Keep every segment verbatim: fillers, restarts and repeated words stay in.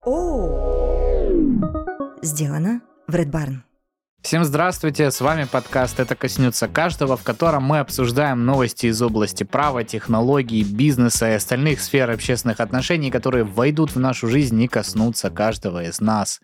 О, сделано в Red Barn. Всем здравствуйте, с вами подкаст «Это коснется каждого», в котором мы обсуждаем новости из области права, технологий, бизнеса и остальных сфер общественных отношений, которые войдут в нашу жизнь и коснутся каждого из нас.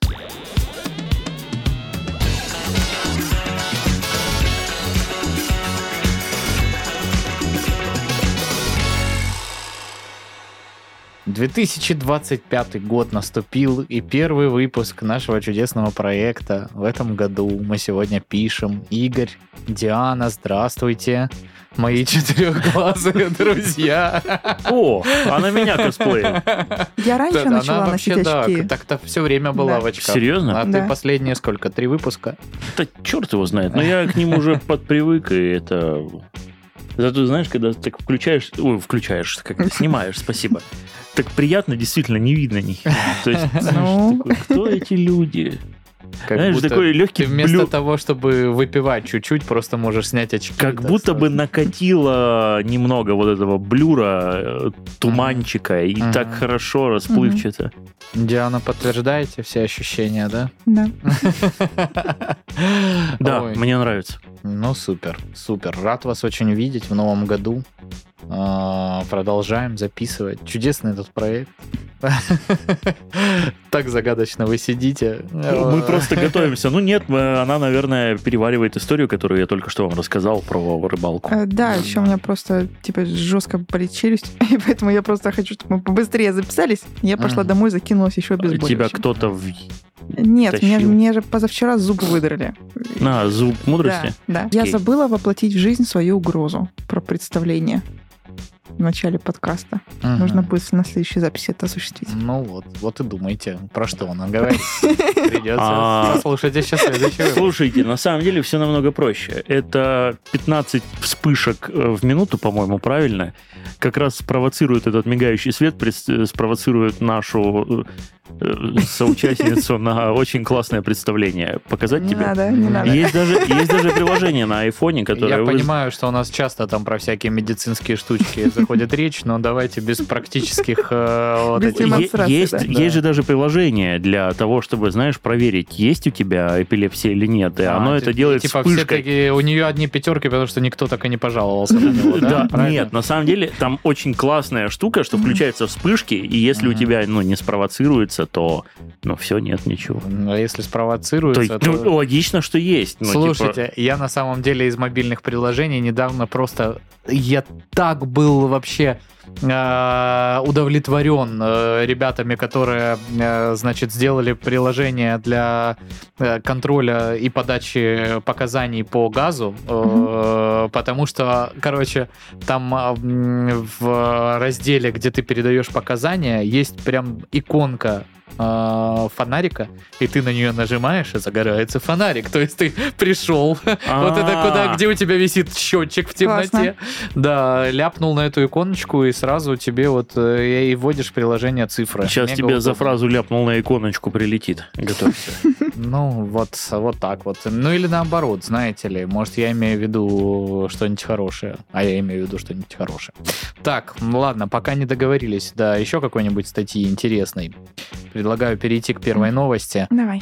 две тысячи двадцать пятый год наступил, и первый выпуск нашего чудесного проекта в этом году мы сегодня пишем. Игорь, Диана, здравствуйте, мои четырехглазые друзья. О, она меня косплеит. Я раньше Да, начала она носить вообще, очки. да, так-то все время была Да. в очках. Серьезно? А Да. ты последние сколько? Три выпуска? Да черт его знает. Но я к ним уже подпривык, и это... Зато, знаешь, когда ты так включаешь... Ой, включаешь, как ты снимаешь, спасибо. Так приятно, действительно, не видно них. То есть, знаешь, Ну. такой, кто эти люди? Как Знаешь, будто такой легкий ты вместо блю... того, чтобы выпивать чуть-чуть, просто можешь снять очки. Как и так будто бы сразу. накатило немного вот этого блюра, э, туманчика, и Мгм. так хорошо, расплывчато. Диана, подтверждаете все ощущения, да? Да. Да, Ой. мне нравится. Ну, супер, супер. Рад вас очень видеть в новом году. А, Продолжаем записывать. Чудесный этот проект. Так загадочно вы сидите. Мы просто готовимся. Ну нет, мы- она, наверное, переваривает историю, которую я только что вам рассказал про рыбалку. Э, Да, еще у меня просто типа жестко болит челюсть, и поэтому я просто хочу, чтобы мы побыстрее записались. Я пошла Мгм. домой, закинулась еще без боли. Тебя кто-то в... Нет, мне, тащил? мне же позавчера зуб выдрали. На, зуб мудрости? Да, да. Я Окей. забыла воплотить в жизнь свою угрозу про представление в начале подкаста. Мгм. Нужно будет на следующей записи это осуществить. Ну вот, вот и думайте, про что она говорит. Придется А. послушать еще следующий выпуск. Слушайте, на самом деле все намного проще. Это пятнадцать вспышек э, в минуту, по-моему, правильно, как раз спровоцирует этот мигающий свет, прис- э, спровоцирует нашу э, соучастницу на очень классное представление. Показать Не тебе? надо, не надо. Есть даже, есть даже приложение на айфоне, которое... Я вы- понимаю, что у нас часто там про всякие медицинские штучки заходит речь, но давайте без практических э, вот Без этих- Е- демонстрации, есть, да. есть же даже приложение для того, чтобы, знаешь, проверить, есть у тебя эпилепсия или нет. И А, оно ты- это делает типа все вспышкой. такие, у нее одни пятерки, потому что никто так и не пожаловался на него, да? Да, Правильно? нет, на самом деле там очень классная штука, что включаются вспышки, и если у Мгм. тебя ну, не спровоцируется, то ну все, нет, ничего. Ну, а если То спровоцируется, есть, то... ну, логично, что есть. Ну, Слушайте, я на самом деле из мобильных приложений недавно просто... Я так был вообще э, удовлетворен э, ребятами, которые, э, значит, сделали приложение для э, контроля и подачи показаний по газу, э, потому что, короче, там э, м, в разделе, где ты передаешь показания, есть прям иконка э, фонарика, и ты на нее нажимаешь, и загорается фонарик. То есть ты пришел, вот это куда, где у тебя висит счетчик в темноте. Классно. Да, ляпнул на эту иконочку, и сразу тебе вот э, и вводишь в приложение цифры. Сейчас Мега тебе за удобно. фразу ляпнул на иконочку прилетит. Готовься. Ну, вот, вот так вот. Ну, или наоборот, знаете ли, может, я имею в виду что-нибудь хорошее, а я имею в виду что-нибудь хорошее. Так, ну ладно, пока не договорились до еще какой-нибудь статьи интересной, предлагаю перейти к первой новости. Давай.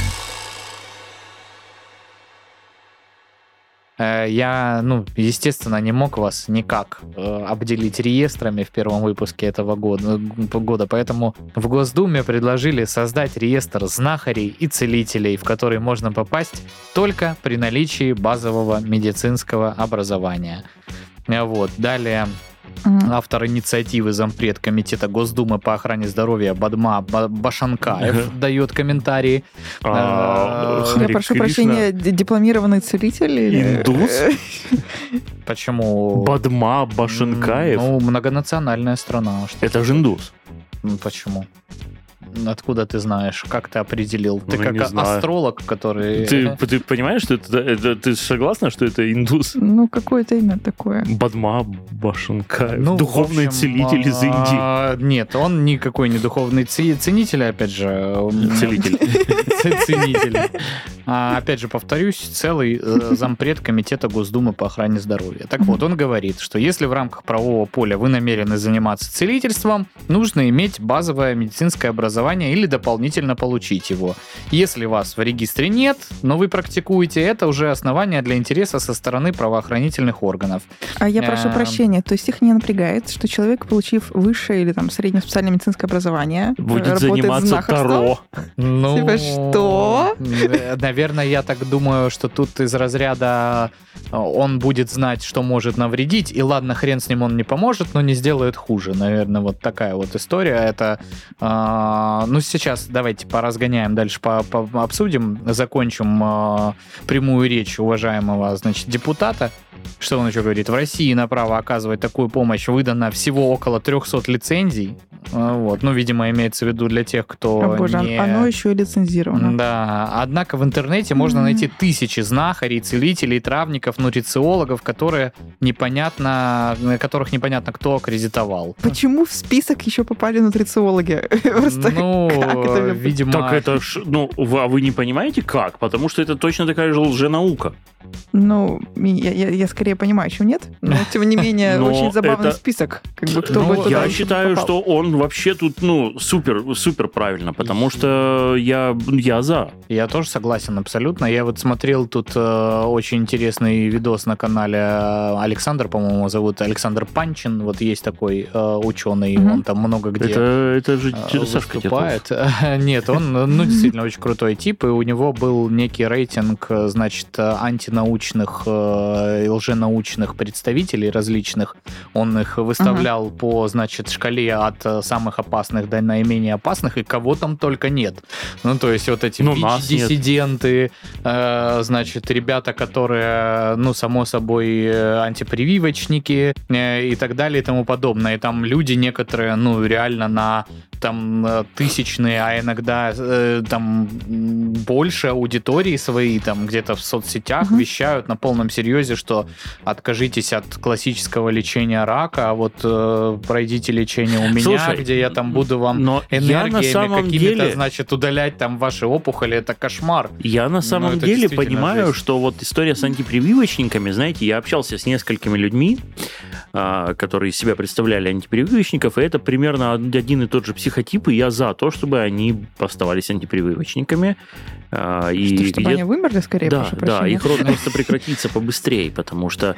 Э, Я, ну, естественно, не мог вас никак э, обделить реестрами в первом выпуске этого года, э, года, поэтому в Госдуме предложили создать реестр знахарей и целителей, в который можно попасть только при наличии базового медицинского образования. Э, Вот. Далее Мгм. автор инициативы, зампред Комитета Госдумы по охране здоровья Бадма Ба- Башанкаев дает комментарии. А, Э, Я Харе прошу Кришна. прощения, д- дипломированный целитель? или- Индус? Почему? Бадма Башенкаев? Ну, многонациональная страна. Что Это же индус. Ну, почему? Откуда ты знаешь? Как ты определил? Ты Ну, как не знаю. астролог, который... Ты, ты понимаешь, что это, это- ты согласна, что это индус? Ну, какое-то имя такое. Бадма Башенкаев. Ну, Духовный в общем, целитель из Индии. а, Нет, он никакой не духовный ц- ценитель, опять же. он- Целитель. Ц- Ценитель. А, опять же, повторюсь, целый э, зампред Комитета Госдумы по охране здоровья. Так вот, он говорит, что если в рамках правового поля вы намерены заниматься целительством, нужно иметь базовое медицинское образование образования или дополнительно получить его. Если вас в регистре нет, но вы практикуете, это уже основание для интереса со стороны правоохранительных органов. А я прошу Эм. прощения, то есть их не напрягает, что человек, получив высшее или там среднее специальное медицинское образование, Будет работает заниматься знахарством? таро. Ну, Типа, что? э, Наверное, я так думаю, что тут из разряда э, он будет знать, что может навредить, и ладно, хрен с ним, он не поможет, но не сделает хуже. Наверное, вот такая вот история. Это, э, ну, сейчас давайте поразгоняем, дальше по, по- обсудим, закончим э, прямую речь уважаемого, значит, депутата. Что он еще говорит? В России на право оказывать такую помощь выдано всего около триста лицензий. Э, Вот. Ну, видимо, имеется в виду для тех, кто О, боже, не... оно еще и лицензировано. Да, однако в интернете можно Мгм. найти тысячи знахарей, целителей, травников, нутрициологов, которые непонятно, которых непонятно кто аккредитовал. Почему в список еще попали нутрициологи? Просто Ну, как это мне- видимо... Так это ж, ну, вы, а вы не понимаете как? Потому что это точно такая же лженаука. Ну, я, я- я скорее понимаю, чем нет, но тем не менее Но очень забавный это- список. Как бы кто Ну, бы туда Я еще считаю, попал. что он вообще тут, ну, супер, супер правильно, потому что я, я за. Я тоже согласен абсолютно. Я вот смотрел тут э, очень интересный видос на канале э, Александр, по-моему, зовут Александр Панчин. Вот есть такой э, ученый, Мгм. он там много где... Это, это же э, Сашка Титов. выступает. Нет, он, ну, действительно очень крутой тип, и у него был некий рейтинг, э, значит, э, антинаучных э, и лженаучных представителей различных. Он их выставлял по, значит, шкале от э, самых опасных до наименее опасных, и кого там только нет. Ну, то есть вот эти Ну, нас нет. ВИЧ-диссиденты, э, значит, ребята, которые, ну, само собой, э, антипрививочники э, и так далее и тому подобное. И там люди некоторые, ну, реально на там э, тысячные, а иногда э, там м, больше аудитории свои, там где-то в соцсетях Мгм. вещают на полном серьезе, что откажитесь от классического лечения рака, а вот э, пройдите лечение у меня, Слушай, где я там буду вам Но я на энергиями самом какими-то, деле... значит, удалять там ваши опухоли, это кошмар. Я на самом это деле действительно понимаю, жесть. что вот история с антипрививочниками, знаете, я общался с несколькими людьми, а, которые из себя представляли антипрививочников, и это примерно один и тот же психотип, и я за то, чтобы они оставались антипрививочниками. а, и Что, чтобы где- они вымерли скорее, Да, прошу да, прощения. их род просто прекратится побыстрее, потому что,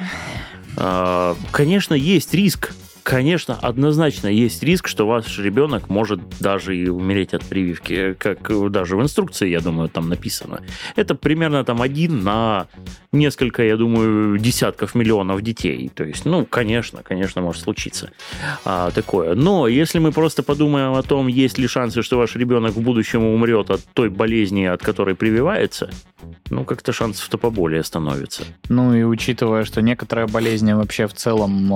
а, конечно, есть риск. Конечно, однозначно есть риск, что ваш ребенок может даже и умереть от прививки, как даже в инструкции, я думаю, там написано. Это примерно там один на несколько, я думаю, десятков миллионов детей. То есть, ну, конечно, конечно, может случиться а, такое. Но если мы просто подумаем о том, есть ли шансы, что ваш ребенок в будущем умрет от той болезни, от которой прививается, ну, как-то шансов-то поболее становится. Ну и учитывая, что некоторые болезни вообще в целом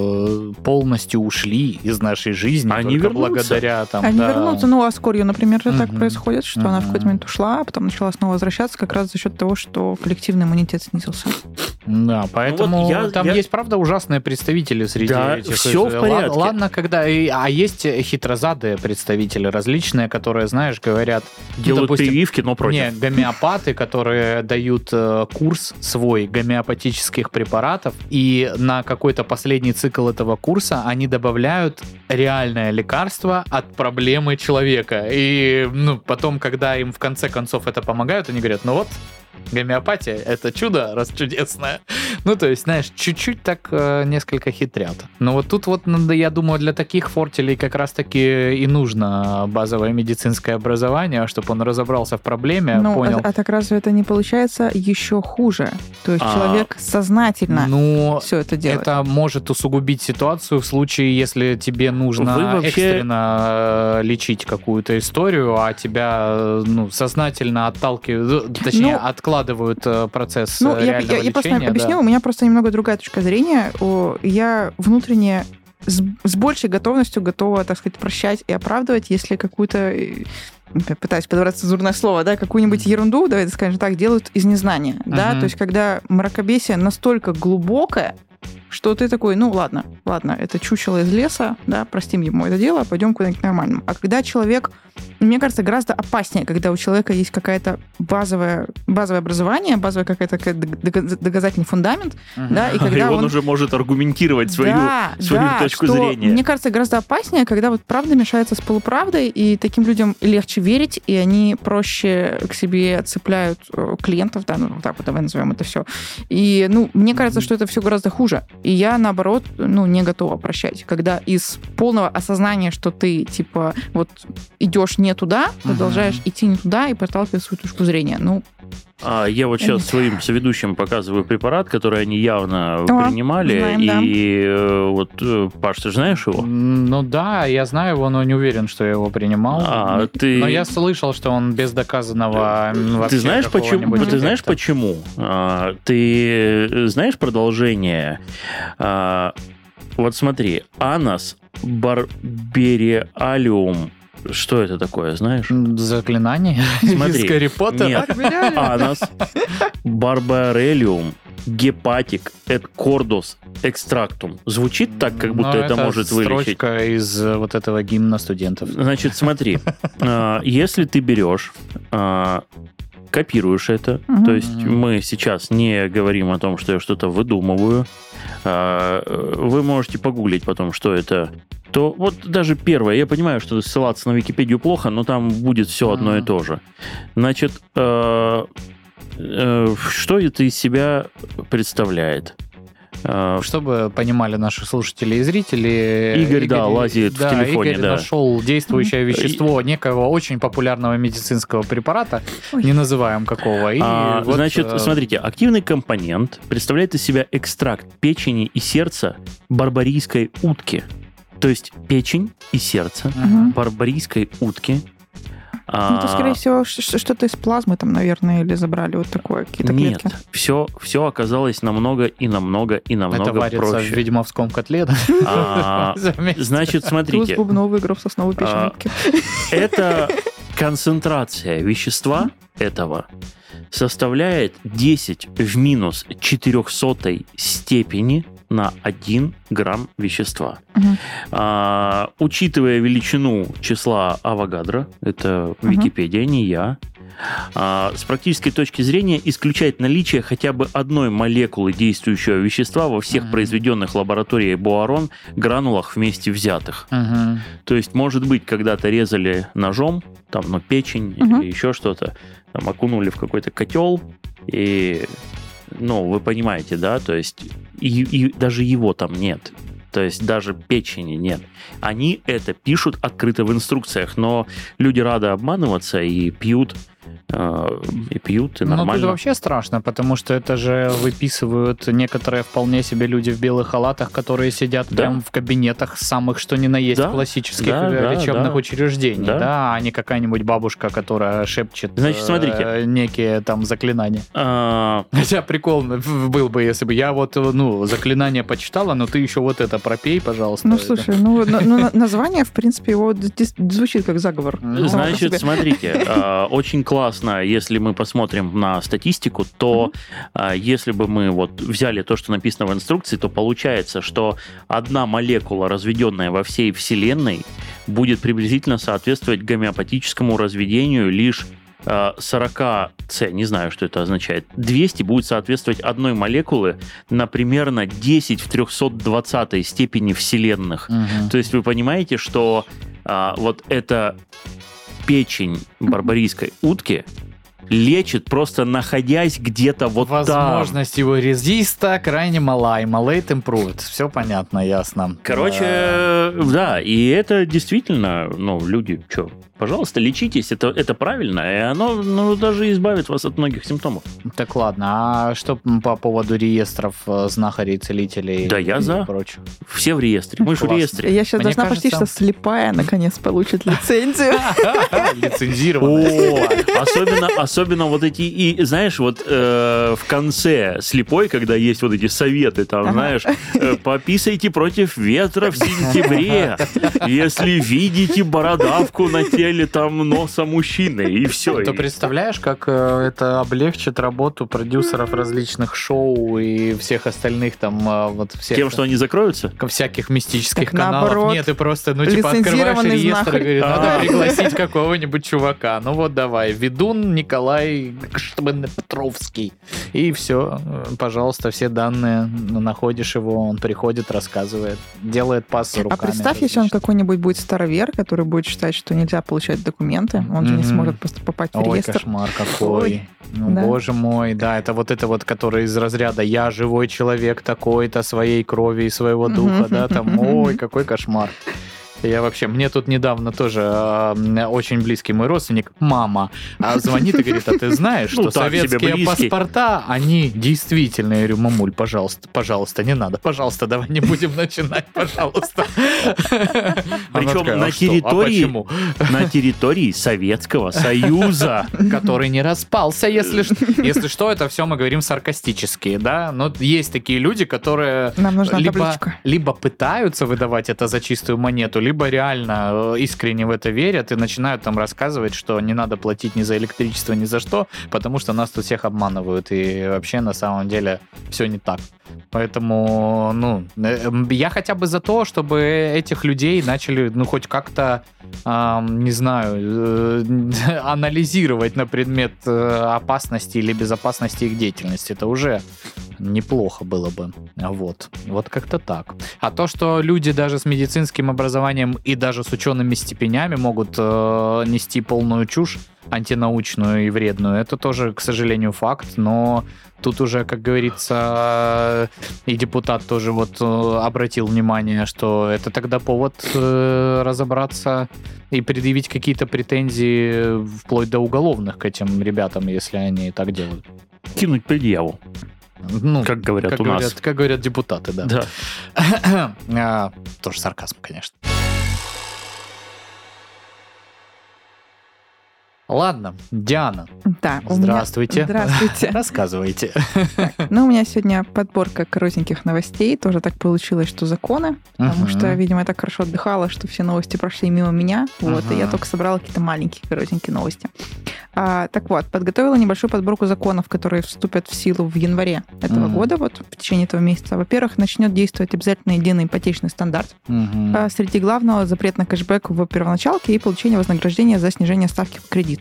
э, полностью ушли из нашей жизни, Они только вернутся. благодаря там... Они да, вернутся, ну, а с корью, например, же так Мгм. происходит, что она в какой-то Мгм. момент ушла, а потом начала снова возвращаться как раз за счет того, что коллективный иммунитет снизился. Да, поэтому вот я- там я- есть, правда, ужасные представители среди Да, этих... всё в Ладно- порядке. Ладно, когда... и- А есть хитрозадые представители различные, которые, знаешь, говорят... ну, Делают допустим, прививки, но против. Не, гомеопаты, которые дают э, курс свой гомеопатических препаратов, и на какой-то последний цикл этого курса они добавляют реальное лекарство от проблемы человека. И ну, потом, когда им в конце концов это помогают, они говорят, ну вот, гомеопатия — это чудо, раз чудесное. Ну, то есть, знаешь, чуть-чуть так э, несколько хитрят. Но вот тут вот, надо, я думаю, для таких фортелей как раз-таки и нужно базовое медицинское образование, чтобы он разобрался в проблеме, Ну, понял. а, а так разве это не получается еще хуже? То есть А, человек сознательно Ну, все это делает. это может усугубить ситуацию в случае, если тебе нужно Вы вообще- экстренно э, лечить какую-то историю, а тебя э, ну, сознательно отталкивают, точнее, Ну, откладывают э, процесс Ну, э, я, реального я, я просто лечения. объясню, да. у меня просто немного другая точка зрения. О, Я внутренне с, с большей готовностью готова, так сказать, прощать и оправдывать, если какую-то, э, я пытаюсь подобрать цензурное слово, да, какую-нибудь ерунду, давайте скажем так, делают из незнания. Да? Мгм. То есть, когда мракобесие настолько глубокое, что ты такой, ну, ладно, ладно, это чучело из леса, да, простим ему это дело, пойдем куда-нибудь нормальному. А когда человек, мне кажется, гораздо опаснее, когда у человека есть какая-то базовое, базовое образование, базовый какой-то доказательный фундамент, uh-huh. да, и когда и он, он уже может аргументировать свою, да, свою да, точку что, зрения. Мне кажется, гораздо опаснее, когда вот правда мешается с полуправдой, и таким людям легче верить, и они проще к себе цепляют клиентов, да, ну, вот так вот давай назовем это все. И, ну, мне кажется, что это все гораздо хуже. И я, наоборот, ну, не готова прощать. Когда из полного осознания, что ты, типа, вот идешь не туда, продолжаешь uh-huh. идти не туда и проталкивать свою точку зрения. Ну, а я вот сейчас своим соведущим показываю препарат, который они явно О, принимали. Знаем, и да. вот, Паш, ты знаешь его? Ну да, я знаю его, но не уверен, что я его принимал. А, ты... Но я слышал, что он без доказанного вообще Ты знаешь почему? эффекта. Ты знаешь почему? А, ты знаешь продолжение? А, вот смотри, Анас барбериалиум. Что это такое, знаешь? Заклинание? Смотри. Из Гарри Поттера? Нет. Анас барбарелиум гепатик эт кордус экстрактум. Звучит так, как будто Но это, это может вылечить. Строчка из вот этого гимна студентов. Значит, смотри. Если ты берешь, копируешь это, Угу. то есть мы сейчас не говорим о том, что я что-то выдумываю. Вы можете погуглить потом, что это. То вот даже первое, я понимаю, что ссылаться на Википедию плохо, но там будет все одно и то же. Значит, э, э, что это из себя представляет? Э, Чтобы понимали наши слушатели и зрители, Игорь, да, лазит да, в телефоне, Игорь да. нашел действующее вещество некого очень популярного медицинского препарата, Ой. не называем какого. И а, вот, значит, э, смотрите, активный компонент представляет из себя экстракт печени и сердца барбарийской утки. То есть печень и сердце Угу. барбарийской утки. Ну, это, скорее всего, ш- что-то из плазмы там, наверное, или забрали вот такое, какие-то Нет, клетки. все, все оказалось намного и намного и намного это варится проще. в ведьмовском котле. да? А, Заметьте. Значит, Туз смотрите, бубновый, гроб сосновый, печень А, утки. эта концентрация вещества этого составляет десять в минус четырехсотой степени на один грамм вещества. Мгм. А, учитывая величину числа Авогадро, это Мгм. Википедия, не я, а, с практической точки зрения исключать наличие хотя бы одной молекулы действующего вещества во всех Мгм. произведенных лабораторией Буарон гранулах вместе взятых. Мгм. То есть, может быть, когда-то резали ножом, там, ну, печень Мгм. или еще что-то, там, окунули в какой-то котел, и, ну, вы понимаете, да, то есть, и, и даже его там нет. То есть даже печени нет. Они это пишут открыто в инструкциях, но люди рады обманываться и пьют, э, и пьют, и Ну, нормально. тут вообще страшно, потому что это же выписывают некоторые вполне себе люди в белых халатах, которые сидят Да. прямо в кабинетах самых, что ни на есть, Да. классических Да, э, да, лечебных да. учреждений, Да. да. а не какая-нибудь бабушка, которая шепчет Значит, э, смотрите. некие там заклинания. А, Хотя прикол был бы, если бы я вот, ну, заклинание почитала, но ты еще вот это пропей, пожалуйста. Ну, Это- слушай, ну, на- ну, на- название, в принципе, его д- д- звучит как заговор. Ну, само по Значит, себе. смотрите, э, очень классно, если мы посмотрим на статистику, то э, если бы мы вот взяли то, что написано в инструкции, то получается, что одна молекула, разведенная во всей Вселенной, будет приблизительно соответствовать гомеопатическому разведению лишь э, сорок С, не знаю, что это означает. двести будет соответствовать одной молекулы на примерно десять в триста двадцатой степени вселенных. Мгм. То есть вы понимаете, что а, вот эта печень барбарийской утки лечит, просто находясь где-то вот Возможность его резиста крайне мала, и малейт improved. Все понятно, ясно. там. Короче, да, и это действительно, ну, люди, что, пожалуйста, лечитесь, это, это правильно, и оно, ну, даже избавит вас от многих симптомов. Э, Так ладно, а что по поводу реестров э, знахарей, целителей Да, я и за. прочего? Все в реестре, мы же в Классно. реестре. Я сейчас Мне должна почти кажется- что слепая наконец получит лицензию. Лицензированно. О, особенно, особенно вот эти, и знаешь, вот э, в конце слепой, когда есть вот эти советы, там, Ага. знаешь, э, пописайте против ветра в сентябре, запрет, если видите бородавку на теле там носа мужчины, и все. Ты представляешь, как э, это облегчит работу продюсеров различных шоу и всех остальных там э, вот всех... Тем, что они закроются? Всяких мистических Так каналов. наоборот. Нет, ты просто, ну, типа, открываешь Лицензированный реестр и знахарь. говоришь, надо А. пригласить какого-нибудь чувака. Ну вот давай, ведун Николай Петровский. И все, пожалуйста, все данные, находишь его, он приходит, рассказывает, делает пассы руками. А представь, если он какой-нибудь будет старовер, который будет считать, что нельзя получать документы, он же не Мгм. сможет просто попасть в Ой, реестр. кошмар какой. Ой, Ну, да. боже мой, да, это вот это вот, который из разряда «я живой человек такой-то, своей крови и своего духа», Мгм. да, там, ой, какой кошмар. Я вообще, мне тут недавно тоже э, очень близкий мой родственник, мама, а звонит и говорит, а ты знаешь, Ну, что так себе советские близкий. паспорта, они действительно, я говорю, мамуль, пожалуйста, пожалуйста, не надо, пожалуйста, давай не будем начинать, пожалуйста. Она Причем такая, на «А что? А территории- почему?» На территории Советского Союза. Который не распался, если, ш- если что, это все мы говорим саркастически, да, но есть такие люди, которые Нам нужна либо, табличка. либо пытаются выдавать это за чистую монету, либо реально э, искренне в это верят и начинают там рассказывать, что не надо платить ни за электричество, ни за что, потому что нас тут всех обманывают, и вообще на самом деле все не так. Поэтому, ну, э, я хотя бы за то, чтобы этих людей начали, ну, хоть как-то, ам, не знаю, э, анализировать на предмет э, опасности или безопасности их деятельности. Это уже неплохо было бы. Вот. Вот как-то так. А то, что люди даже с медицинским образованием и даже с учеными степенями могут э, нести полную чушь, антинаучную и вредную, это тоже, к сожалению, факт, но тут уже, как говорится, и депутат тоже вот э, обратил внимание, что это тогда повод э, разобраться и предъявить какие-то претензии вплоть до уголовных к этим ребятам, если они так делают. Кинуть предъяву, Ну, как говорят как у говорят, нас. как говорят депутаты, да. Да. А, тоже сарказм, конечно. Ладно, Диана, Да, у меня- здравствуйте. Здравствуйте. Рассказывайте. Ну, у меня сегодня подборка коротеньких новостей. Тоже так получилось, что законы. Потому Мгм. что, видимо, я так хорошо отдыхала, что все новости прошли мимо меня. Вот, и я Ага. только собрала какие-то маленькие коротенькие новости. А, так вот, подготовила небольшую подборку законов, которые вступят в силу в январе этого Мгм. года, вот в течение этого месяца. Во-первых, начнет действовать обязательно единый ипотечный стандарт. Мгм. А, Среди главного запрет на кэшбэк в первоначалке и получение вознаграждения за снижение ставки по кредиту.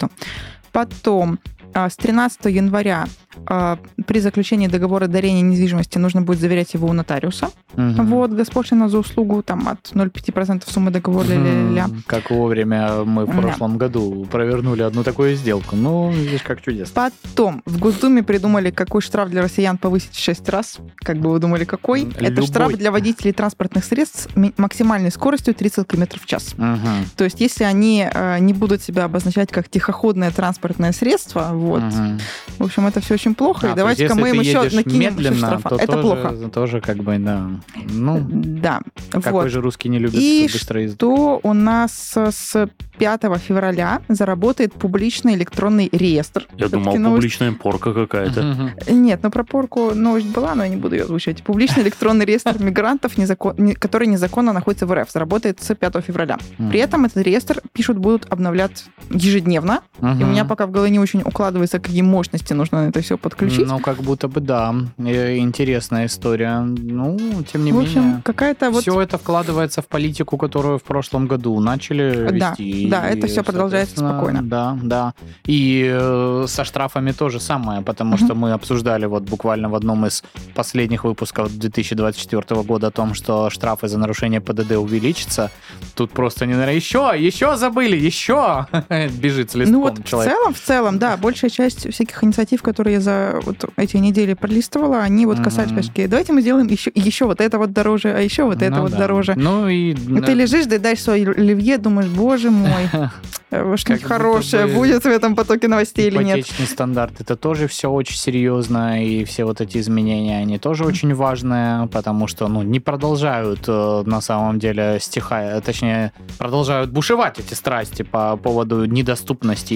Потом а, с тринадцатого января а, при заключении договора дарения недвижимости нужно будет заверять его у нотариуса. Мгм. Вот, госпошлина за услугу там от ноль целых пять десятых процента суммы договора. ля-ля-ля. Мгм. Как вовремя мы в Да. прошлом году провернули одну такую сделку. Ну, видишь, как чудесно. Потом в Госдуме придумали, какой штраф для россиян повысить в шесть раз. Как бы вы думали, какой? М, Это любой. штраф для водителей транспортных средств с ми- максимальной скоростью тридцать километров в час. Мгм. То есть, если они э, не будут себя обозначать как тихоходное транспортное средство, вот, Мгм. в общем, это все очень плохо. А, и то давайте-ка есть, мы если им ты еще едешь накинем медленно, штрафа. то Это тоже, плохо. тоже как бы, да. Ну, Да. какой Вот. же русский не любит И быстрой езды? То у нас с пятого февраля заработает публичный электронный реестр. Я Всё-таки думал, новость- публичная порка какая-то. Мгм. Нет, ну про порку новость была, но я не буду ее озвучивать. Публичный электронный реестр мигрантов, незакон... не- которые незаконно находятся в РФ, заработает с пятого февраля. При этом этот реестр, пишут, будут обновлять ежедневно. И у меня Мгм. пока в голове не очень укладывается, какие мощности нужно на это все подключить. Ну, как будто бы да. Э, Интересная история. Ну, тем не в общем, менее. какая-то вот... Все это вкладывается в политику, которую в прошлом году начали Да, вести. да, это И, всё продолжается соответственно, спокойно. Да, да. И э, со штрафами то же самое, потому Мгм. что мы обсуждали вот буквально в одном из последних выпусков две тысячи двадцать четвёртого года о том, что штрафы за нарушение ПДД увеличатся. Тут просто не наверное, еще, еще забыли, еще бежит с листком Ну вот в человек. целом, в целом, да, большая часть всяких инициатив, которые я за вот эти недели пролистывала, они вот касались, Мгм. такие, давайте мы сделаем еще, еще вот это вот дороже, а еще вот это Ну вот да. дороже. Ну и... И ты лежишь, доедаешь свой оливье, думаешь, боже мой, э, что-нибудь будто хорошее бы будет в этом потоке новостей или нет. Ипотечный стандарт, это тоже все очень серьезно, и все вот эти изменения, они тоже очень важные, потому что, ну, не продолжают э, на самом деле стихая, точнее, продолжают бушевать эти страсти по поводу недоступности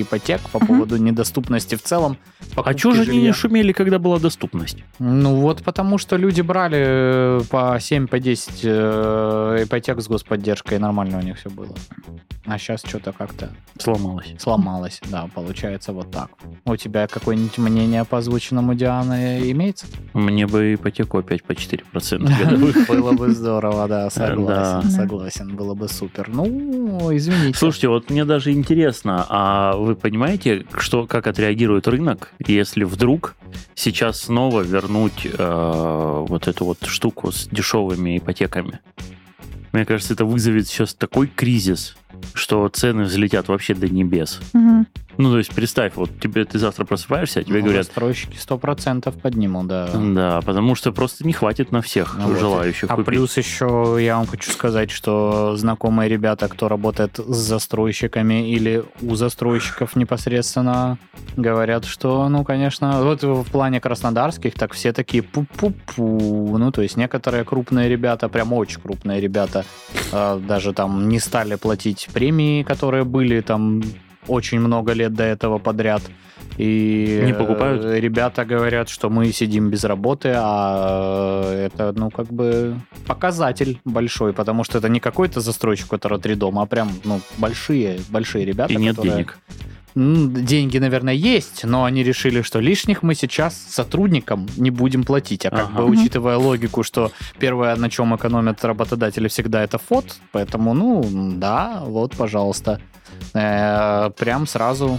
покупки ипотек, по поводу недоступности в целом. А чего же они не шумели, когда была доступность? Ну вот потому, что люди брали по семь, по десять ипотек с господдержкой, и нормально у них все было. А сейчас что-то как-то... Сломалось. Сломалось, да, получается вот так. У тебя какое-нибудь мнение по озвученному Дианы имеется? Мне бы ипотеку опять по четыре процента годовых. Было бы здорово, да, согласен, Да. согласен, было бы супер. Ну, извините. Слушайте, вот мне даже интересно, а вы понимаете, что, как отреагирует рынок, если вдруг сейчас снова вернуть э, вот эту вот штуку с дешевыми ипотеками? Мне кажется, это вызовет сейчас такой кризис, что цены взлетят вообще до небес. Мгм. Ну, то есть, представь, вот тебе ты завтра просыпаешься, а тебе Ну, говорят, застройщики сто процентов поднимут, да. да, потому что просто не хватит на всех Ну вот. желающих А купить. плюс еще я вам хочу сказать, что знакомые ребята, кто работает с застройщиками или у застройщиков непосредственно, говорят, что, ну, конечно, вот в плане краснодарских, так все такие пу-пу-пу. Ну, то есть некоторые крупные ребята, прям очень крупные ребята, э, даже там не стали платить премии, которые были там очень много лет до этого подряд. И Не покупают? э, ребята говорят, что мы сидим без работы, а э, это, ну, как бы показатель большой, потому что это не какой-то застройщик, у которого три дома, а прям, ну, большие, большие ребята. И нет которые- денег. М, Деньги, наверное, есть, но они решили, что лишних мы сейчас сотрудникам не будем платить. А как Ага. бы, учитывая логику, что первое, на чем экономят работодатели, всегда это фот, поэтому, ну, да, вот, пожалуйста. Э, Прям сразу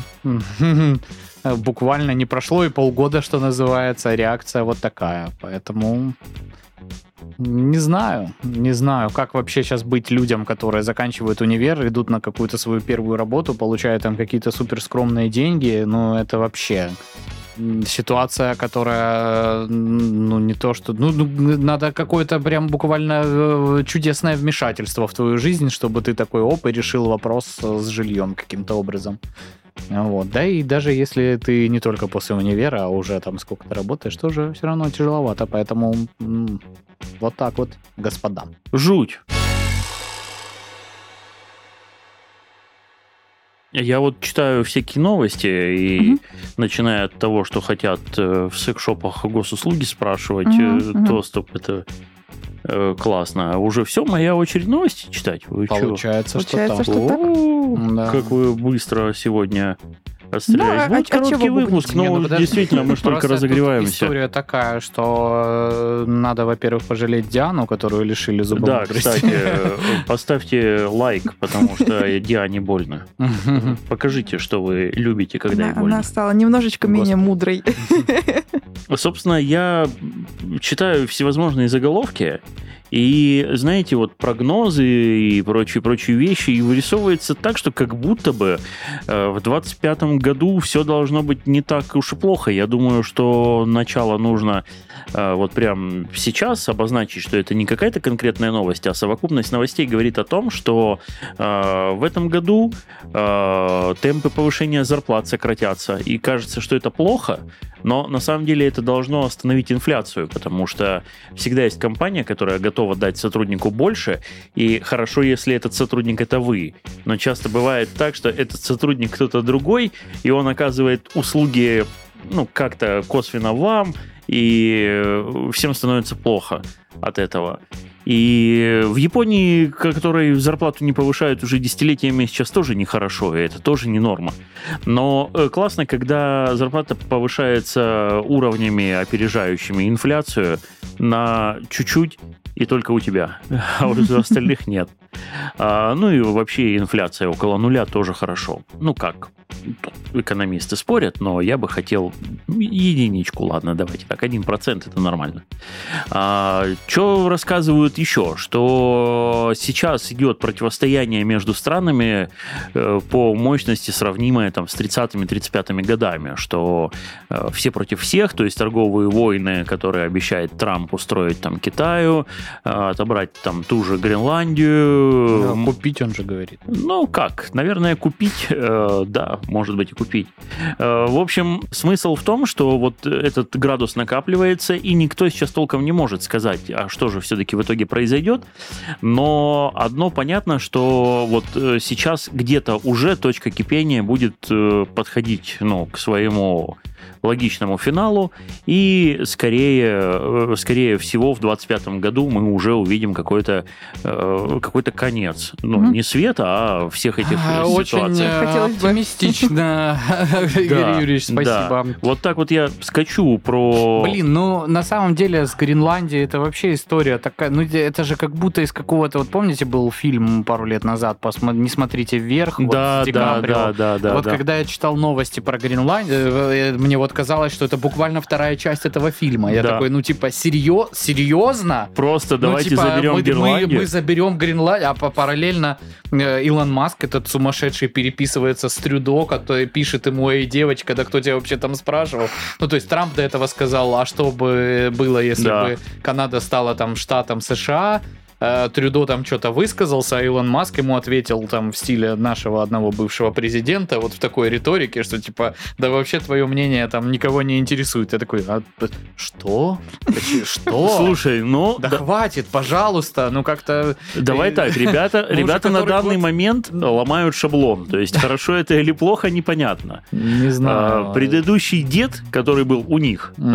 буквально не прошло и полгода, что называется, реакция вот такая. Поэтому не знаю, не знаю, как вообще сейчас быть людям, которые заканчивают универ, идут на какую-то свою первую работу, получают там какие-то суперскромные деньги, ну, это вообще м, ситуация, которая, м, ну, не то что... Ну, ну, надо какое-то прям буквально э, чудесное вмешательство в твою жизнь, чтобы ты такой оп и решил вопрос э, с жильем каким-то образом. Вот. Да и даже если ты не только после универа, а уже там сколько-то работаешь, тоже все равно тяжеловато, поэтому м, вот так вот, господа. Жуть. Я вот читаю всякие новости, и Мгм. начиная от того, что хотят э, в секс-шопах госуслуги спрашивать, Мгм, э, мгм. доступ, это э, классно. А уже все, моя очередь новости читать. Вы чё? Получается, Получается, что что так. так. О, Да. Как вы быстро сегодня отстрелялись. Ну, а- Вот а короткий чего выпуск, Не, но ну, подожди. действительно мы же только Просто тут разогреваемся. история такая, что э, надо, во-первых, пожалеть Диану, которую лишили зуба Да, мудрости. кстати, э, поставьте лайк, потому что Диане больно. Покажите, что вы любите, когда ей Она, больно. она стала немножечко менее Господи. мудрой. Собственно, я читаю всевозможные заголовки, и, знаете, вот прогнозы и прочие-прочие вещи, и вырисовывается так, что как будто бы э, в двадцать пятом году все должно быть не так уж и плохо. Я думаю, что начало нужно э, вот прям сейчас обозначить, что это не какая-то конкретная новость, а совокупность новостей говорит о том, что э, в этом году э, темпы повышения зарплат сократятся, и кажется, что это плохо, но на самом деле это должно остановить инфляцию, потому что всегда есть компания, которая готова дать сотруднику больше, и хорошо, если этот сотрудник это вы. Но часто бывает так, что этот сотрудник кто-то другой, и он оказывает услуги, ну, как-то косвенно вам, и всем становится плохо от этого. И в Японии, которой зарплату не повышают уже десятилетиями, сейчас тоже нехорошо, и это тоже не норма. Но э, классно, когда зарплата повышается уровнями, опережающими инфляцию на чуть-чуть, и только у тебя, а у остальных нет. А, ну и вообще инфляция около нуля тоже хорошо. Ну как, тут экономисты спорят, но я бы хотел единичку, ладно, давайте так, один процент это нормально. А, что рассказывают еще? Что сейчас идет противостояние между странами э, по мощности, сравнимое там, с тридцатыми тридцать пятыми годами, что э, все против всех, то есть торговые войны, которые обещает Трамп устроить там Китаю, э, отобрать там ту же Гренландию, Ну, купить он же говорит. Ну, как? Наверное, купить, э, да, может быть и купить. Э, в общем, смысл в том, что вот этот градус накапливается, и никто сейчас толком не может сказать, а что же все-таки в итоге произойдет. Но одно понятно, что вот сейчас где-то уже точка кипения будет подходить, ну, к своему логичному финалу, и скорее, скорее всего в двадцать пятом году мы уже увидим какой-то, какой-то конец. Ну, mm-hmm. не света, а всех этих а, ситуаций. Очень оптимистично, Игорь Юрьевич, спасибо. Вот так вот я скачу про... Блин, ну, на самом деле с Гренландией это вообще история такая, ну, это же как будто из какого-то, вот помните, был фильм пару лет назад, «Не смотрите вверх», да, вот, да, да, да, да. Вот да. когда я читал новости про Гренландию, мне вот казалось, что это буквально вторая часть этого фильма. Я да. такой, ну, типа, серьез, серьезно? Просто ну, давайте типа, заберем мы, Гренландию. Мы, мы заберем Гренландию, а параллельно Илон Маск, этот сумасшедший, переписывается с Трюдо, который пишет ему: эй, девочка, да кто тебя вообще там спрашивал? Ну, то есть Трамп до этого сказал, а что бы было, если да. бы Канада стала там штатом США? Трюдо там что-то высказался, а Илон Маск ему ответил там в стиле нашего одного бывшего президента, вот в такой риторике, что типа, да вообще твое мнение там никого не интересует. Я такой, а что? Что? Слушай, ну... Да, да хватит, пожалуйста, ну как-то... Давай так, ребята, ребята на данный год... момент ломают шаблон, то есть хорошо это или плохо, непонятно. Не знаю. А, предыдущий дед, который был у них, mm-hmm.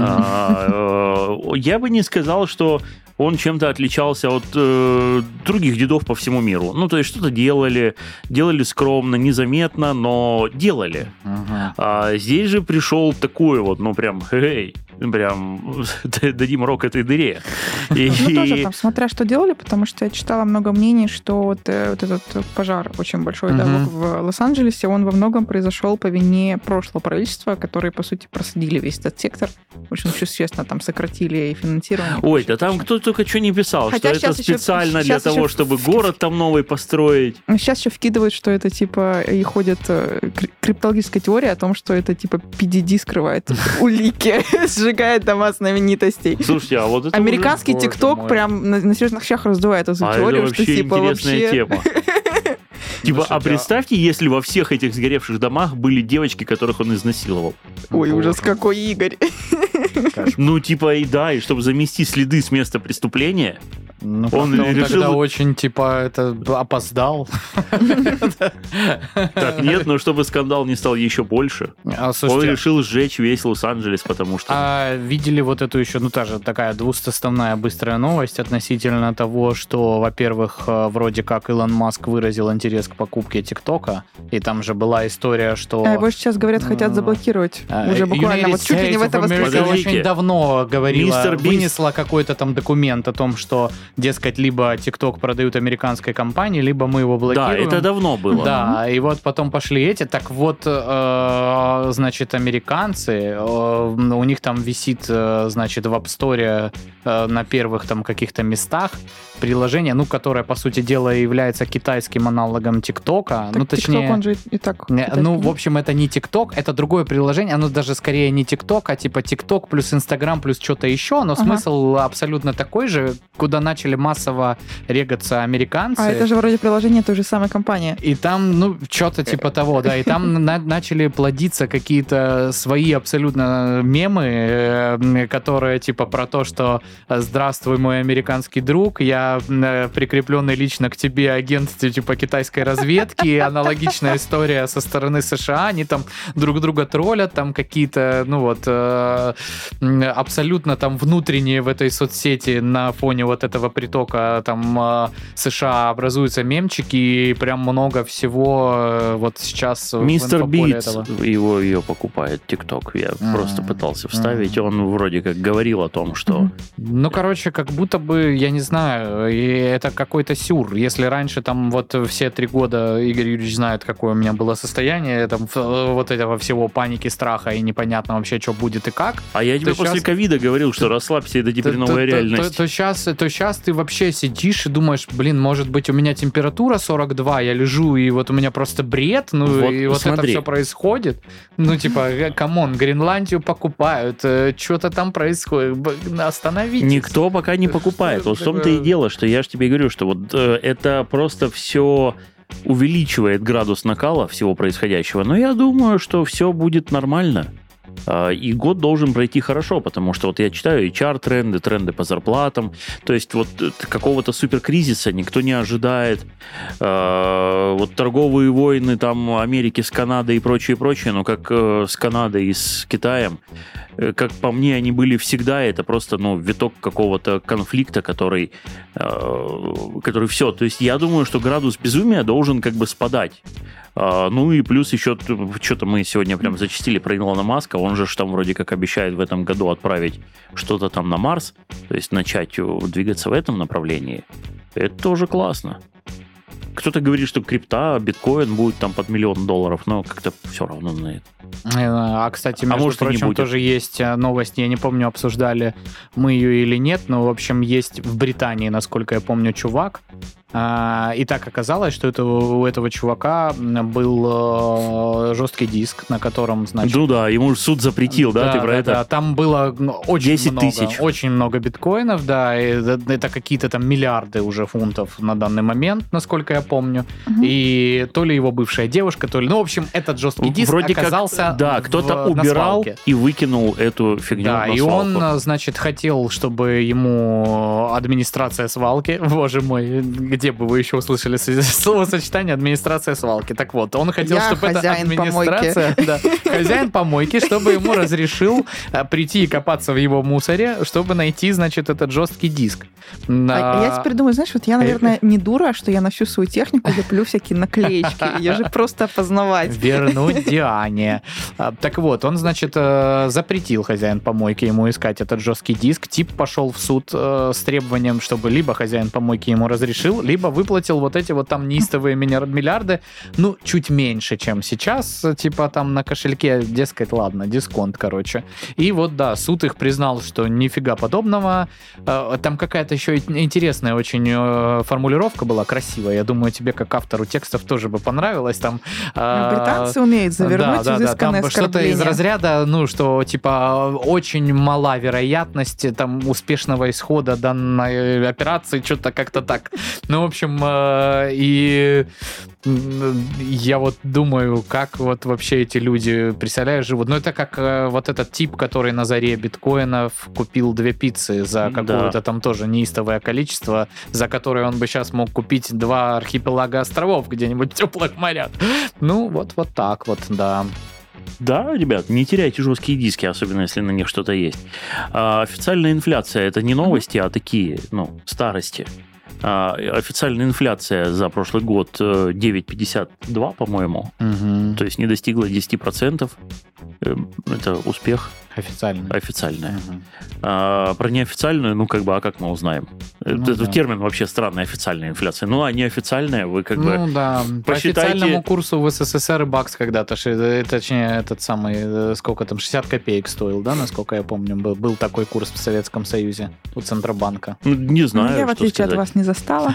а, я бы не сказал, что он чем-то отличался от э, других дедов по всему миру. Ну, то есть что-то делали, делали скромно, незаметно, но делали. Uh-huh. А здесь же пришел такой вот, ну, прям, эй, прям дадим рог этой дыре. И... Ну, тоже там, смотря что делали, потому что я читала много мнений, что вот, э, вот этот пожар очень большой, uh-huh. да, в Лос-Анджелесе, он во многом произошел по вине прошлого правительства, которые, по сути, просадили весь этот сектор. Очень существенно там сократили и финансирование. Ой, да там кто-то только что не писал, Хотя что это специально еще, для того, еще... чтобы город там новый построить. Сейчас еще вкидывают, что это типа и ходит криптологическая теория о том, что это типа пи ди ди скрывает улики, сжигает дома знаменитостей. Слушайте, а вот это американский ТикТок прям на серьезных щах раздувает эту теорию, что типа интересная тема. Типа, а представьте, если во всех этих сгоревших домах были девочки, которых он изнасиловал. Ой, ужас какой, Игорь. Ну, типа, и да, и чтобы замести следы с места преступления, ну, он, он решил... тогда очень, типа, это опоздал. Так, нет, но чтобы скандал не стал еще больше, он решил сжечь весь Лос-Анджелес, потому что... А видели вот эту еще, ну, та же такая двустоставная быстрая новость относительно того, что, во-первых, вроде как Илон Маск выразил интерес к покупке ТикТока, и там же была история, что... А его сейчас, говорят, хотят заблокировать. Уже буквально вот чуть ли не в это воскресенье. Очень давно говорила, вынесла какой-то там документ о том, что дескать, либо TikTok продают американской компании, либо мы его блокируем. Да, это давно было. Да, и вот потом пошли эти. Так вот, э, значит, американцы, э, у них там висит, э, значит, в App Store э, на первых там каких-то местах приложение, ну, которое, по сути дела, является китайским аналогом ТикТока. Ну, точнее... TikTok, он же и так... Ну, в общем, это не ТикТок, это другое приложение. Оно даже скорее не ТикТок, а типа ТикТок плюс Инстаграм плюс что-то еще. Но ага. смысл абсолютно такой же, куда начали массово регаться американцы. А это же вроде приложение той же самой компании. И там, ну, что-то типа того, да. И там начали плодиться какие-то свои абсолютно мемы, которые типа про то, что «Здравствуй, мой американский друг, я прикрепленный лично к тебе агент типа китайской разведки», аналогичная история со стороны США, они там друг друга троллят, там какие-то, ну вот, э, абсолютно там внутренние в этой соцсети на фоне вот этого притока там э, США образуются мемчики, и прям много всего э, вот сейчас Мистер Битс его ее покупает, ТикТок, я mm-hmm. просто пытался вставить, mm-hmm. он вроде как говорил о том, что... Mm-hmm. Ну, короче, как будто бы, я не знаю, и это какой-то сюр. Если раньше там вот все три года Игорь Юрьевич знает, какое у меня было состояние, там вот этого всего паники, страха и непонятно вообще, что будет и как. А я тебе после ковида говорил, что расслабься, это теперь новая реальность. То сейчас сейчас ты вообще сидишь и думаешь, блин, может быть, у меня температура сорок два, я лежу, и вот у меня просто бред, ну, Вот, и вот смотри. это все происходит. Ну, типа, камон, Гренландию покупают, э, что-то там происходит, Б- остановитесь. Никто пока не покупает. Вот в том-то и дело, что я же тебе говорю, что вот э, это просто все увеличивает градус накала всего происходящего. Но я думаю, что все будет нормально. А, И год должен пройти хорошо, потому что вот я читаю эйч ар-тренды, тренды по зарплатам. То есть вот э, какого-то суперкризиса никто не ожидает. А, Вот торговые войны там Америки с Канадой и прочее, прочее, но как э, с Канадой и с Китаем, э, как по мне, они были всегда. Это просто, ну, виток какого-то конфликта, который, э, который все. То есть я думаю, что градус безумия должен как бы спадать. А, Ну и плюс еще, что-то мы сегодня прям зачастили про Илона Маска, он же ж там вроде как обещает в этом году отправить что-то там на Марс, то есть начать э, двигаться в этом направлении. Это тоже классно. Кто-то говорит, что крипта, биткоин будет там под миллион долларов, но как-то все равно на это. А, кстати, между может, и не прочим, будет. тоже есть э, новость, я не помню, обсуждали мы ее или нет, но, в общем, есть в Британии, насколько я помню, чувак. А, И так оказалось, что это, у этого чувака был э, жесткий диск, на котором, значит... Ну да, ему же суд запретил, да, ты про да, это? да, там было ну, очень десять много, тысяч. очень много биткоинов, да, и это, это какие-то там миллиарды уже фунтов на данный момент, насколько я помню. Мгм. И то ли его бывшая девушка, то ли... Ну, в общем, этот жесткий диск Вроде оказался как, да, в- кто-то на убирал свалке. и выкинул эту фигню Да, на и свалку. он, значит, хотел, чтобы ему администрация свалки, боже мой, где бы вы еще услышали с- словосочетание администрация свалки. Так вот, он хотел, Я чтобы эта хозяин администрация, да, хозяин помойки, чтобы ему разрешил э, прийти и копаться в его мусоре, чтобы найти, значит, этот жесткий диск. А я теперь думаю, знаешь, вот я, наверное, не дура, что я на всю свою технику леплю всякие наклеечки. Я же просто опознавать. Вернуть Диане. А, Так вот, он, значит, э, запретил хозяин помойки ему искать этот жесткий диск. Тип пошел в суд э, с требованием, чтобы либо хозяин помойки ему разрешил, либо выплатил вот эти вот там неистовые миллиар- миллиарды, ну, чуть меньше, чем сейчас, типа там на кошельке, дескать, ладно, дисконт, короче. И вот, да, суд их признал, что нифига подобного. Э, Там какая-то еще и- интересная очень э, формулировка была, красивая. Я думаю, тебе, как автору текстов, тоже бы понравилось. Там э, Британцы умеют завернуть да, да, да, изысканное там что-то из оскорбление. разряда, ну, что, типа, очень мала вероятность там успешного исхода данной операции, что-то как-то так. Ну, в общем, э, и м, я вот думаю, как вот вообще эти люди, представляешь, живут. Ну, это как э, вот этот тип, который на заре биткоинов купил две пиццы за Да. какое-то там тоже неистовое количество, за которое он бы сейчас мог купить два архипелага островов где-нибудь в теплых морях. Ну, вот, вот так вот, да. Да, ребят, не теряйте жесткие диски, особенно если на них что-то есть. А, официальная инфляция — это не новости, а такие, ну, старости. А, официальная инфляция за прошлый год э, девять целых пятьдесят два, по-моему, Мгм. то есть не достигла десять процентов. Эм, Это успех Официально. официальный. Мгм. А про неофициальную, ну, как бы, а как мы узнаем? Ну, Этот да. термин вообще странный, официальная инфляция. Ну, а неофициальная, вы как бы... Ну да, по посчитайте- официальному курсу в СССР бакс когда-то, ши- э, точнее, этот самый, э, сколько там, шестьдесят копеек стоил, да, насколько я помню, был, был такой курс в Советском Союзе у Центробанка. Ну, не Ну, знаю, я, в что отличие от сказать. вас, не застала.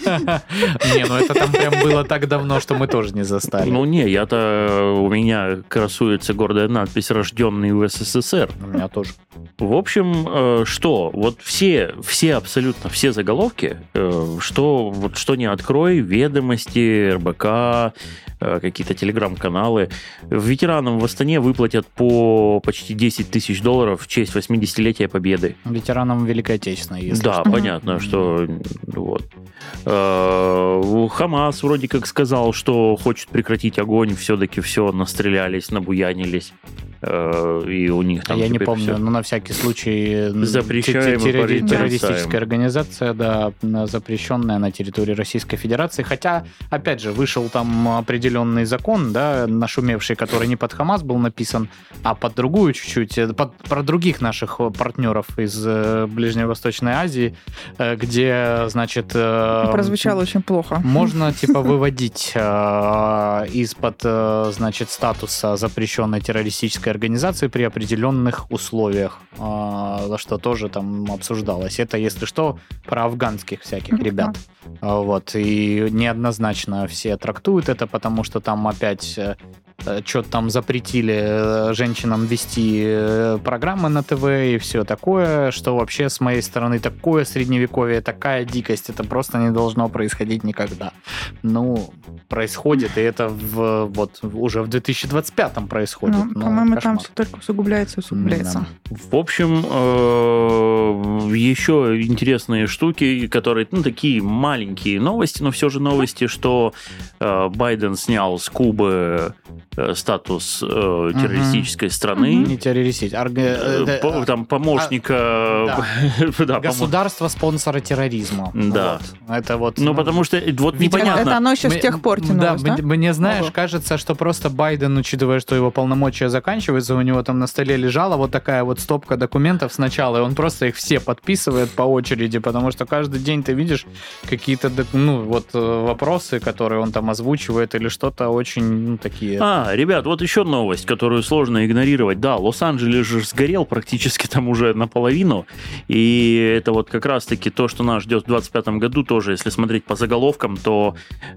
Не, ну это там прям было так давно, что мы тоже не застали. Ну, не, я-то... У меня красуется гордая надпись «Рожденный в СССР». У меня тоже. В общем, э, что? Вот все, все, абсолютно все заголовки, э, что, вот что не открой, ведомости, эр бэ ка, э, какие-то телеграм-каналы. Ветеранам в Астане выплатят по почти десять тысяч долларов в честь восьмидесятилетия Победы. Ветеранам Великой Отечественной, если Да, что. понятно, что вот. Э, Хамас вроде как сказал, что хочет прекратить огонь, все-таки все настрелялись, набуянились. Э, И у них там Я не теперь помню, всё. но на всякий случай м, Запрещаем и те- те- порицаем. террористическая организация, да, на- запрещенная на территории Российской Федерации. Хотя, опять же, вышел там определенный закон, да, нашумевший, который не под Хамас был написан, а под другую чуть-чуть, э, под, про других наших партнеров из э, Ближневосточной Азии, э, где, значит... э, Прозвучало очень плохо. Можно, типа, выводить э, из-под, э, значит, статуса запрещенной террористической организации при определенных условиях, э, что тоже там обсуждалось. Это, если что, про афганских всяких ребят. Э, вот. И неоднозначно все трактуют это, потому что там опять... что-то там запретили женщинам вести программы на ТВ и все такое, что вообще с моей стороны такое средневековье, такая дикость, это просто не должно происходить никогда. Ну, происходит, и это в, вот уже в две тысячи двадцать пятом происходит. Ну, ну, по-моему, кошмар. там все только усугубляется и усугубляется. Да. В общем, еще интересные штуки, которые, ну, такие маленькие новости, но все же новости, что Байден снял с Кубы статус э, террористической угу. страны. Не террористической. Арг... По, там помощника... А, да. Да, государство-спонсора терроризма. Да. Вот. Это вот... Ну, ну, потому что вот непонятно. Это оно еще с тех пор тянулось, да? Да, мне, знаешь, Ого. кажется, что просто Байден, учитывая, что его полномочия заканчиваются, у него там на столе лежала вот такая вот стопка документов сначала, и он просто их все подписывает по очереди, потому что каждый день ты видишь какие-то, ну, вот вопросы, которые он там озвучивает, или что-то очень, ну, такие... А, ребят, вот еще новость, которую сложно игнорировать. Да, Лос-Анджелес же сгорел практически там уже наполовину, и это вот как раз-таки то, что нас ждет в двадцать пятом году тоже, если смотреть по заголовкам, то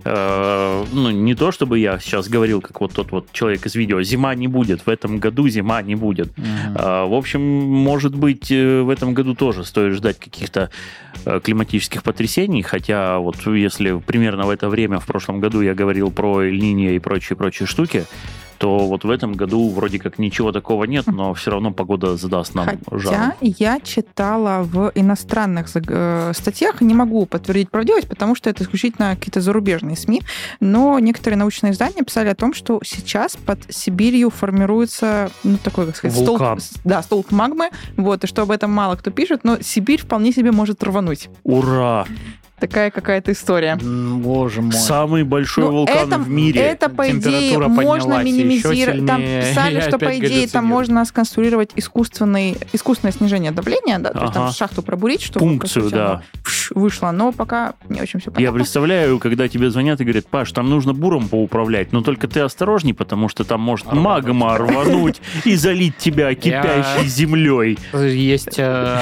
э, ну, не то, чтобы я сейчас говорил, как вот тот вот человек из видео, зима не будет, в этом году зима не будет. Mm-hmm. Э, в общем, может быть, в этом году тоже стоит ждать каких-то климатических потрясений, хотя вот если примерно в это время в прошлом году я говорил про Эль-Ниньо и прочие-прочие штуки, то вот в этом году вроде как ничего такого нет, но все равно погода задаст нам жару. Хотя я читала в иностранных э, статьях, не могу подтвердить правдивость, потому что это исключительно какие-то зарубежные СМИ, но некоторые научные издания писали о том, что сейчас под Сибирью формируется, ну, такой, как сказать, вулкан. Столб, да, столб магмы, вот, и что об этом мало кто пишет, но Сибирь вполне себе может рвануть. Ура! Такая какая-то история. Боже мой. Самый большой ну, вулкан это, в мире. Это, по идее, можно минимизировать. Там писали, что, по идее, там можно сконструировать искусственный, искусственное снижение давления, да, то ага. есть там шахту пробурить, чтобы пункцию, да. вышло, но пока не очень все понятно. Я представляю, когда тебе звонят и говорят: Паш, там нужно буром поуправлять, но только ты осторожней, потому что там может рвануть. магма рвануть и залить тебя кипящей землей. Есть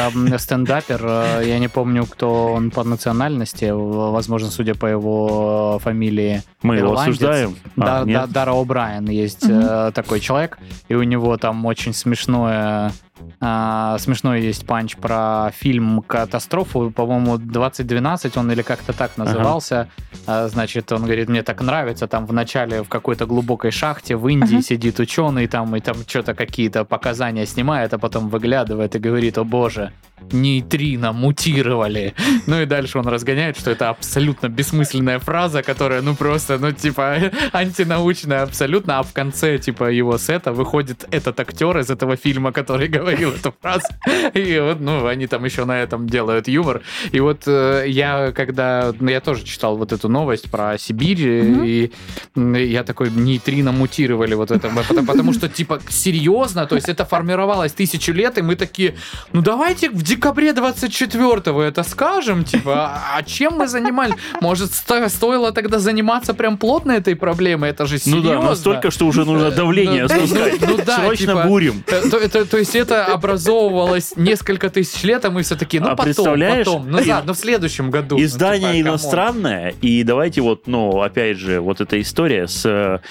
стендапер, я не помню, кто он по национальности, возможно, судя по его фамилии. Мы его осуждаем? Да, а, да, Дара О'Брайен есть mm-hmm. такой человек, и у него там очень смешное... А, смешной есть панч про фильм «Катастрофу», по-моему, двадцать двенадцать он или как-то так назывался. Ага. А, значит, он говорит, мне так нравится, там в начале в какой-то глубокой шахте в Индии ага. сидит ученый, там, и там что-то какие-то показания снимает, а потом выглядывает и говорит: о боже, нейтрино мутировали. Ну и дальше он разгоняет, что это абсолютно бессмысленная фраза, которая, ну просто, ну типа антинаучная абсолютно, а в конце типа его сета выходит этот актер из этого фильма, который говорит говорил эту фразу. И вот, ну, они там еще на этом делают юмор. И вот э, я, когда... Ну, я тоже читал вот эту новость про Сибирь, mm-hmm. и я такой, нейтрино мутировали вот это. Потому, потому что, типа, серьезно, то есть это формировалось тысячу лет, и мы такие, ну, давайте в декабре двадцать четвёртого это скажем, типа, а чем мы занимались? Может, сто, стоило тогда заниматься прям плотно этой проблемой? Это же серьезно. Ну да, настолько, что уже нужно давление спускать. Ну да, срочно бурим. То есть это образовывалось несколько тысяч лет, а мы все такие, ну, а потом, потом. Ну да, но в следующем году. Издание ну, типа, иностранное, и давайте вот, ну, опять же, вот эта история с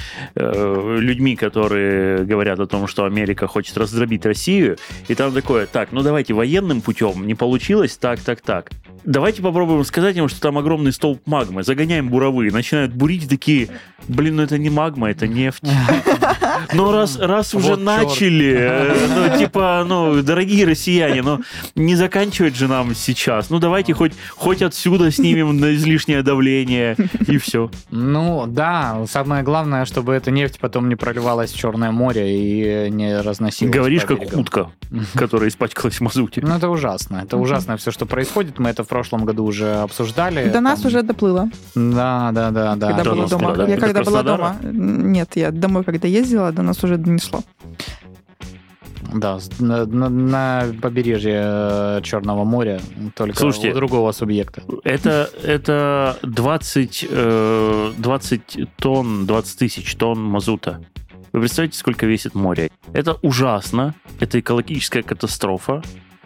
э, людьми, которые говорят о том, что Америка хочет раздробить Россию, и там такое, так, ну давайте военным путем, не получилось, так, так, так. Давайте попробуем сказать им, что там огромный столб магмы, загоняем буровые, начинают бурить, такие, блин, ну это не магма, это нефть. Но раз, раз уже начали, ну, типа, ну, дорогие россияне, ну, не заканчивать же нам сейчас. Ну, давайте хоть, хоть отсюда снимем на излишнее давление, и все. Ну, да, самое главное, чтобы эта нефть потом не проливалась в Черное море и не разносилась. Говоришь, как утка, которая испачкалась в мазуте. Ну, это ужасно. Это ужасно все, что происходит. Мы это в прошлом году уже обсуждали. До там... нас уже доплыло. Да, да, да, да. Когда была дома. Да? Я когда была дома. Нет, я домой, когда ездила, до нас уже донесло. Да, на, на, на побережье Черного моря, только Слушайте, у другого субъекта. Это, это двадцать, двадцать тонн, двадцать тысяч тонн мазута. Вы представляете, сколько весит море? Это ужасно, это экологическая катастрофа.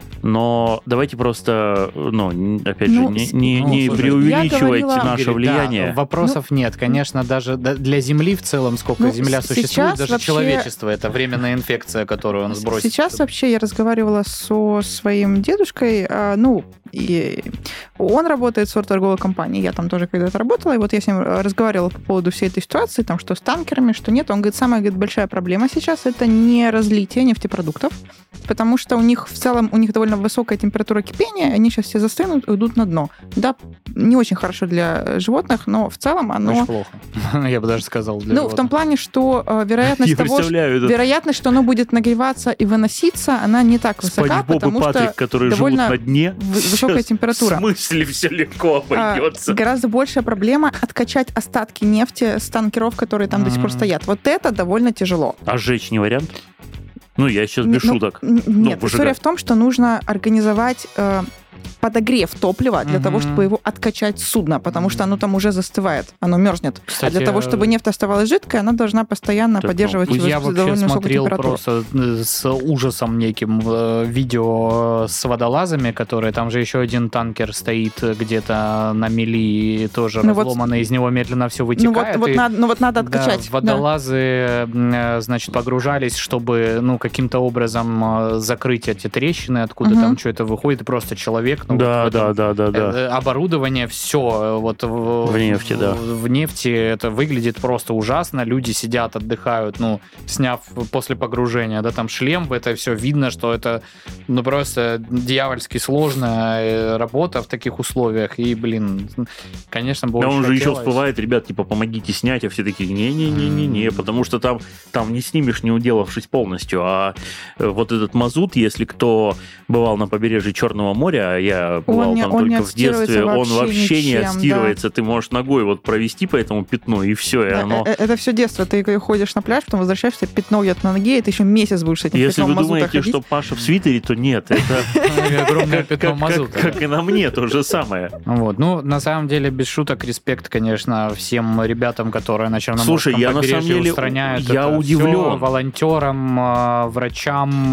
Но давайте просто, ну, опять ну, же, не, не, ну, не слушай, преувеличивайте говорила... наше Игорь, влияние. Да, вопросов ну, нет. Конечно, даже для Земли в целом, сколько ну, Земля существует, даже вообще... человечество, это временная инфекция, которую он сбросит. Сейчас вообще я разговаривала со своим дедушкой, ну, и он работает в сорт-торговой компании, я там тоже когда-то работала, и вот я с ним разговаривала по поводу всей этой ситуации, там, что с танкерами, что нет. Он говорит, самая говорит, большая проблема сейчас это не разлитие нефтепродуктов, потому что у них в целом, у них довольно высокая температура кипения, они сейчас все застынут и уйдут на дно. Да, не очень хорошо для животных, но в целом оно... Очень плохо. Я бы даже сказал для Ну, животных. в том плане, что э, вероятность того, что, вероятность, что оно будет нагреваться и выноситься, она не так высока, Спанч-Боб потому и Патрик, что которые довольно живут на дне, высокая температура. В смысле все легко обойдется? А, гораздо большая проблема откачать остатки нефти с танкеров, которые там mm-hmm. до сих пор стоят. Вот это довольно тяжело. А сжечь не вариант? Ну, я сейчас без ну, шуток. Нет, ну, история в том, что нужно организовать э, подогрев топлива для mm-hmm. того, чтобы его откачать с судна, потому mm-hmm. что оно там уже застывает, оно мерзнет. Кстати, а для того, чтобы нефть оставалась жидкой, она должна постоянно так, поддерживать ну, я довольно вообще смотрел температуру. Просто с ужасом неким э, видео с водолазами, которые там же еще один танкер стоит где-то на мели, тоже ну разломанный, вот, из него медленно все вытекает. Ну вот, вот, надо, ну вот надо откачать. Да, водолазы, да. значит, погружались, чтобы ну каким-то образом закрыть эти трещины, откуда угу. там что-то выходит, и просто человек ну, да, вот да, да, да, да. Оборудование, все вот в, в нефти, в, да. В нефти это выглядит просто ужасно. Люди сидят, отдыхают, ну, сняв после погружения, да, там шлем, это все видно, что это, ну, просто дьявольски сложная работа в таких условиях. И, блин, конечно, больше да, он же хотелось. еще всплывает, ребят, типа, помогите снять, а все такие, не-не-не-не-не, mm. потому что там, там не снимешь, не уделавшись полностью. А вот этот мазут, если кто бывал на побережье Черного моря, я бывал он там не, только в детстве, вообще он вообще ничем, не отстирывается. Да. Ты можешь ногой вот провести по этому пятну, и все, и да, оно... Это, это все детство. Ты ходишь на пляж, потом возвращаешься, пятно где-то на ноге, и ты еще месяц будешь с этим Если пятном вы мазута думаете, ходить. что Паша в свитере, то нет. Это огромное пятно мазута. Как и на мне, то же самое. Вот. Ну, на самом деле, без шуток, респект, конечно, всем ребятам, которые на Черноморском Слушай, я на самом деле, устраняют я это удивлен. Все, волонтерам, врачам,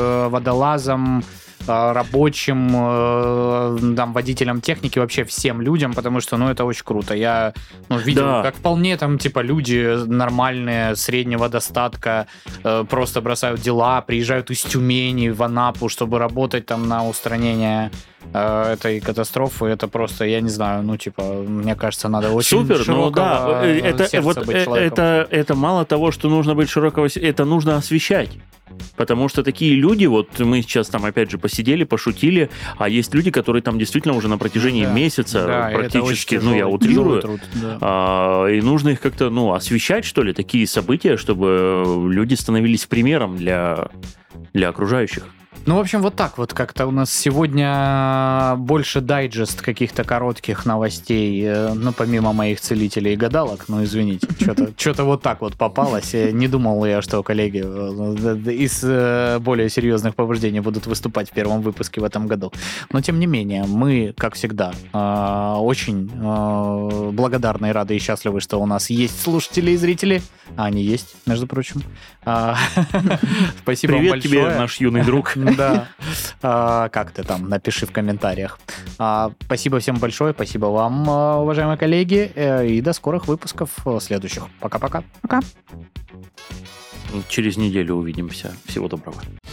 водолазам, рабочим, там, водителям техники, вообще всем людям, потому что, ну, это очень круто. Я ну, видел, да. как вполне там, типа, люди нормальные, среднего достатка, просто бросают дела, приезжают из Тюмени в Анапу, чтобы работать там на устранение этой катастрофы. Это просто, я не знаю, ну, типа, мне кажется, надо очень Супер, ну да, это, вот, быть это, это мало того, что нужно быть широкого, это нужно освещать. Потому что такие люди, вот мы сейчас там опять же посидели, пошутили, а есть люди, которые там действительно уже на протяжении да. месяца да, практически, ну я утрирую, труд, да. а, и нужно их как-то, ну, освещать, что ли, такие события, чтобы люди становились примером для, для окружающих. Ну, в общем, вот так вот как-то у нас сегодня больше дайджест каких-то коротких новостей, ну, помимо моих целителей и гадалок, ну, извините, что-то, что-то вот так вот попалось. Не думал я, что коллеги из более серьезных побуждений будут выступать в первом выпуске в этом году. Но, тем не менее, мы, как всегда, очень благодарны и рады и счастливы, что у нас есть слушатели и зрители, а они есть, между прочим. Спасибо вам большое. Привет тебе, наш юный друг. Да. А, как ты там? Напиши в комментариях. А, спасибо всем большое. Спасибо вам, уважаемые коллеги. И до скорых выпусков следующих. Пока-пока. Пока. Через неделю увидимся. Всего доброго.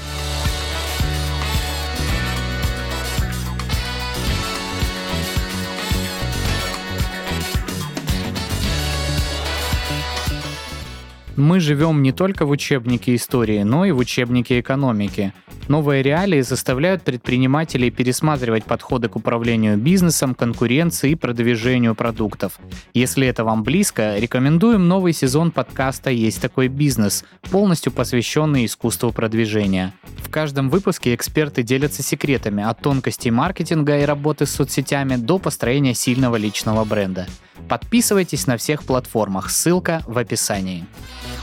Мы живем не только в учебнике истории, но и в учебнике экономики. Новые реалии заставляют предпринимателей пересматривать подходы к управлению бизнесом, конкуренции и продвижению продуктов. Если это вам близко, рекомендуем новый сезон подкаста «Есть такой бизнес», полностью посвященный искусству продвижения. В каждом выпуске эксперты делятся секретами от тонкостей маркетинга и работы с соцсетями до построения сильного личного бренда. Подписывайтесь на всех платформах, ссылка в описании.